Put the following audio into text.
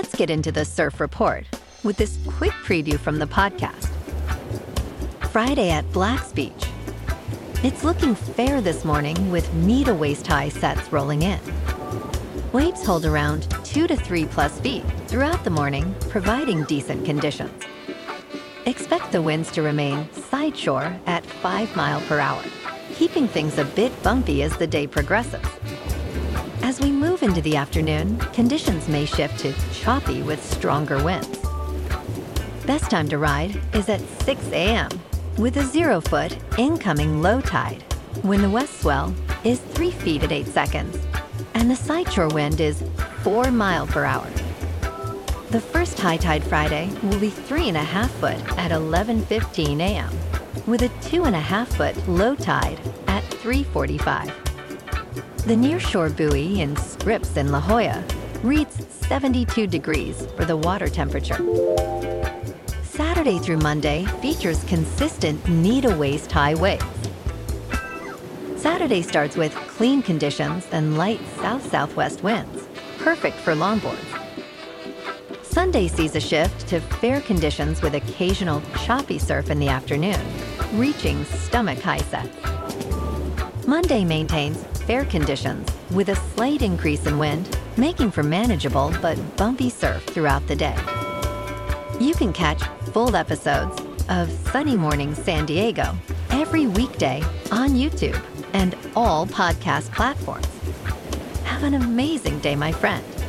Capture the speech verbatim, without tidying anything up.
Let's get into the surf report with this quick preview from the podcast. Friday at Black's Beach. It's looking fair this morning with knee to waist high sets rolling in. Waves hold around two to three plus feet throughout the morning, providing decent conditions. Expect the winds to remain side shore at five mile per hour, keeping things a bit bumpy as the day progresses. As we move into the afternoon, conditions may shift to choppy with stronger winds. Best time to ride is at six a.m. with a zero-foot incoming low tide, when the west swell is three feet at eight seconds, and the sideshore wind is four mile per hour. The first high tide Friday will be three and a half foot at eleven fifteen a.m. with a two and a half foot low tide at three forty-five. The nearshore buoy in Scripps in La Jolla reads seventy-two degrees for the water temperature. Saturday through Monday features consistent knee-to-waist high waves. Saturday starts with clean conditions and light south-southwest winds, perfect for longboards. Sunday sees a shift to fair conditions with occasional choppy surf in the afternoon, reaching stomach-high sets. Monday maintains fair conditions with a slight increase in wind, making for manageable but bumpy surf throughout the day. You can catch full episodes of Sunny Morning San Diego every weekday on YouTube and all podcast platforms. Have an amazing day, my friend.